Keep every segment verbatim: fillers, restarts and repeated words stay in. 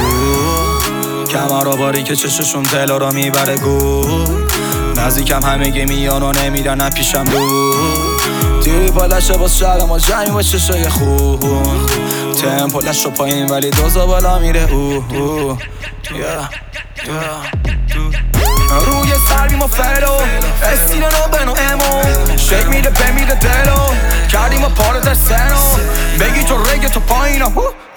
کمر و باری که چششون دلا رو میبره گور نزدیکم همه میان و نمیرن پیشم دور دیوی پالشه باز شب ما جنگ با چشای خون تمپولش رو پایین ولی دوزا بالا میره اوه اوه روی سر بیمو فلو استیل نو بنو امو شک میده به میده دلو کردیم و پارو در سنو بگی تو رگ تو پایینا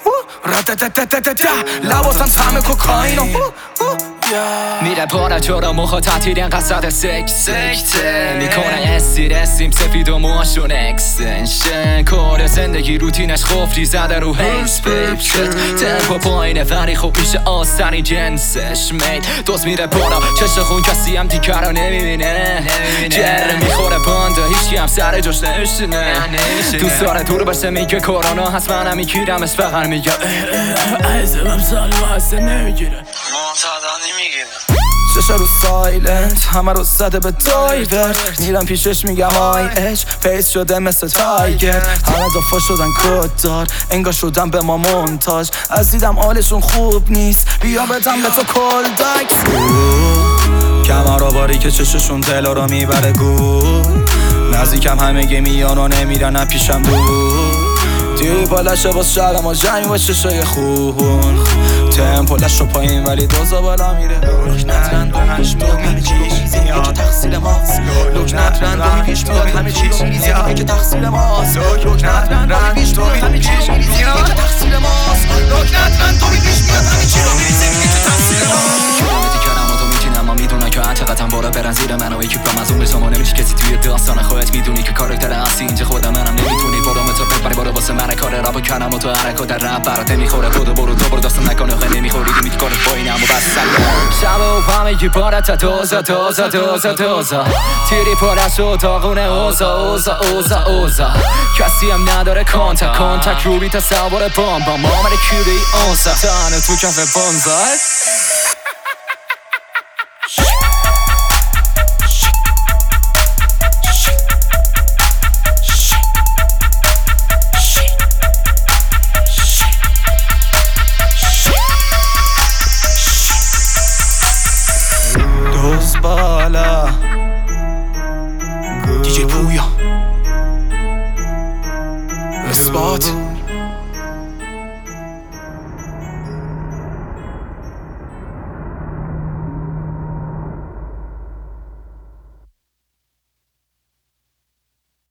لباسم سهم کوکائینو میره بارا جورا مخا تعطیل قصد سکس سکته میکنه استیر استیم سفید و موهاشون اکستنشن کار زندگی روتینش خفری زده رو هیس بیب شد تمپو پایینه ولی خب پیش آستانی جنسش مید دوست میره بارا چشم خون کسی هم دیگر رو نمیبینه جره میخوره بانده هیچی هم سر جاش نمیشنه دوست داره دور باشه میگه کرونا هست منم میگیرمش فقط میگه عزمم سال واسه نمیگیره معتادا نمیگیره چشا رو سایلنت همه رو زده به دایور میرم پیشش میگم آی اچ پیس شده مثل تایگر همه دفعه شدن کد دار انگار شدن به ما منتاج از دیدم حالشون خوب نیست بیا بدم به تو کل دکس کمر و باری که چششون دلا رو میبره گور نزدیکم همه میان و نمیرن پیشم دور دیوی پالشه باز شب ما جنگ با چشای خون تمپولش رو پایین ولی دوزا بالا میره لکنت رندومی پیش میاد همه چی رو میریزی میگه که تقصیر ماست لکنت رندومی پیش میاد همه چی رو میریزی میگه که تقصیر ماست لکنت رندومی پیش میاد همه چی رو میریزی میگه که تقصیر ماست لکنت رندومی پیش میاد همه چی رو میریزی میگه که تقصیر ماست کلامتی کردم و تو میتونم اما میدونم که چقدر بارا برن زیر من و اکیپم از اون به شما نمیشه کسی توی داستان خودت میدونی که کاراکتر اصلی اینجا خودم منم نمیتونی برو متو ببری برو واسه من کار راب کردم و تو حرکات رپ برات نمیخوره خودو برو تو برو داستان نکنه خیلی نمیخوری دیمیت کارت پایینم و بس سلام شب و همه کی پارت دوزا دوزا دوزا دوزا تیری پارش و داغونه اوزا اوزا اوزا اوزا کسی هم نداره کانتک کانتک رو بی تصور بام با مامر کیوری اونسا تانه تو کف بانزای